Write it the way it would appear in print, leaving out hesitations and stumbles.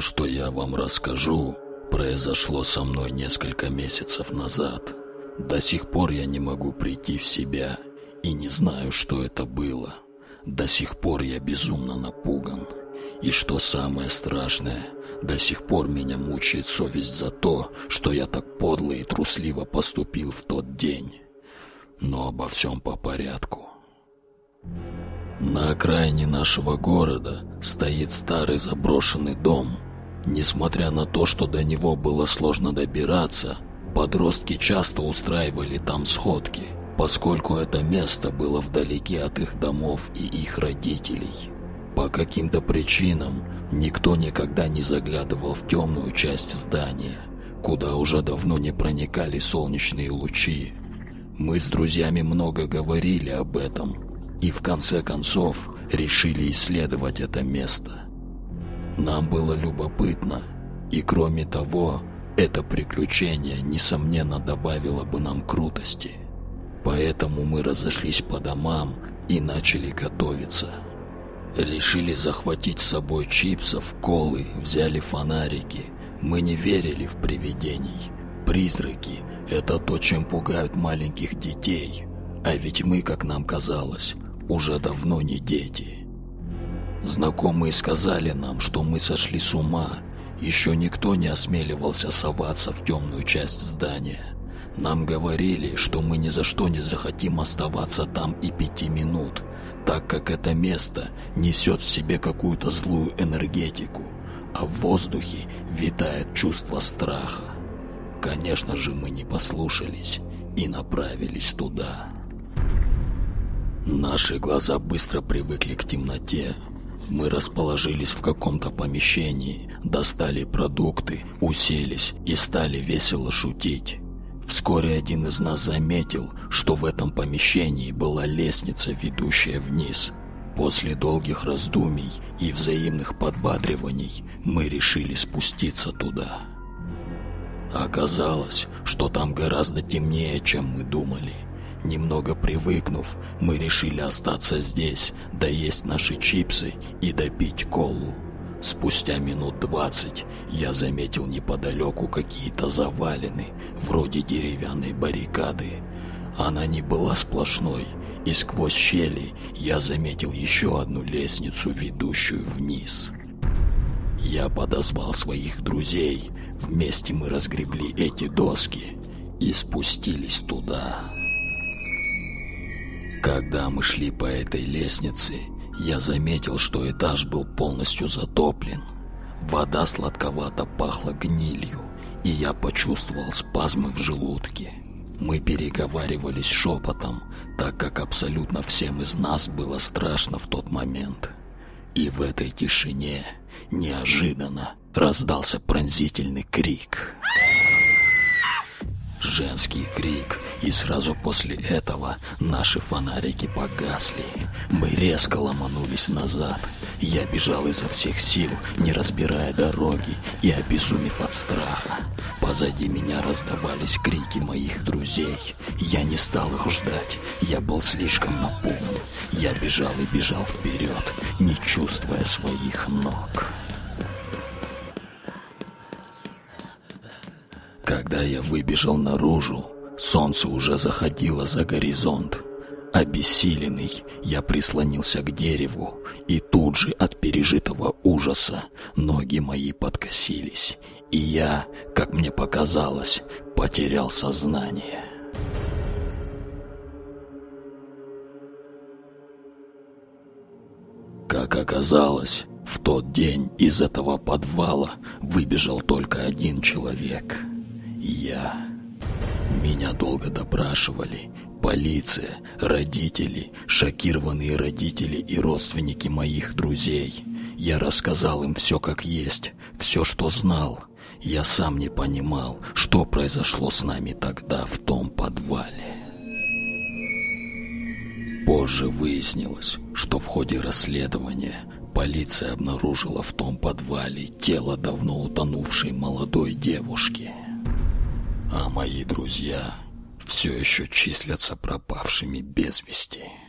То, что я вам расскажу, произошло со мной несколько месяцев назад. До сих пор я не могу прийти в себя и не знаю, что это было. До сих пор я безумно напуган. И что самое страшное, до сих пор меня мучает совесть за то, что я так подло и трусливо поступил в тот день. Но обо всем по порядку. На окраине нашего города стоит старый заброшенный дом. Несмотря на то, что до него было сложно добираться, подростки часто устраивали там сходки, поскольку это место было вдалеке от их домов и их родителей. По каким-то причинам никто никогда не заглядывал в темную часть здания, куда уже давно не проникали солнечные лучи. Мы с друзьями много говорили об этом и в конце концов решили исследовать это место. Нам было любопытно, и кроме того, это приключение, несомненно, добавило бы нам крутости. Поэтому мы разошлись по домам и начали готовиться. Решили захватить с собой чипсов, колы, взяли фонарики. Мы не верили в привидений. Призраки – это то, чем пугают маленьких детей. А ведь мы, как нам казалось, уже давно не дети. Знакомые сказали нам, что мы сошли с ума. Еще никто не осмеливался соваться в темную часть здания. Нам говорили, что мы ни за что не захотим оставаться там и 5 минут, так как это место несет в себе какую-то злую энергетику, а в воздухе витает чувство страха. Конечно же, мы не послушались и направились туда. Наши глаза быстро привыкли к темноте. Мы расположились в каком-то помещении, достали продукты, уселись и стали весело шутить. Вскоре один из нас заметил, что в этом помещении была лестница, ведущая вниз. После долгих раздумий и взаимных подбадриваний мы решили спуститься туда. Оказалось, что там гораздо темнее, чем мы думали. Немного привыкнув, мы решили остаться здесь, доесть наши чипсы и допить колу. Спустя минут 20 я заметил неподалеку какие-то завалины, вроде деревянной баррикады. Она не была сплошной, и сквозь щели я заметил еще одну лестницу, ведущую вниз. Я подозвал своих друзей, вместе мы разгребли эти доски и спустились туда. Когда мы шли по этой лестнице, я заметил, что этаж был полностью затоплен. Вода сладковато пахла гнилью, и я почувствовал спазмы в желудке. Мы переговаривались шепотом, так как абсолютно всем из нас было страшно в тот момент. И в этой тишине неожиданно раздался пронзительный крик. Женский крик, и сразу после этого наши фонарики погасли. Мы резко ломанулись назад. Я бежал изо всех сил, не разбирая дороги и обезумев от страха. Позади меня раздавались крики моих друзей. Я не стал их ждать, я был слишком напуган. Я бежал и бежал вперед, не чувствуя своих ног. Когда я выбежал наружу, солнце уже заходило за горизонт. Обессиленный, я прислонился к дереву, и тут же от пережитого ужаса ноги мои подкосились, и я, как мне показалось, потерял сознание. Как оказалось, в тот день из этого подвала выбежал только один человек — я. Меня долго допрашивали. Полиция, родители, шокированные родители и родственники моих друзей. Я рассказал им все как есть, все, что знал. Я сам не понимал, что произошло с нами тогда в том подвале. Позже выяснилось, что в ходе расследования полиция обнаружила в том подвале тело давно утонувшей молодой девушки. А мои друзья все еще числятся пропавшими без вести.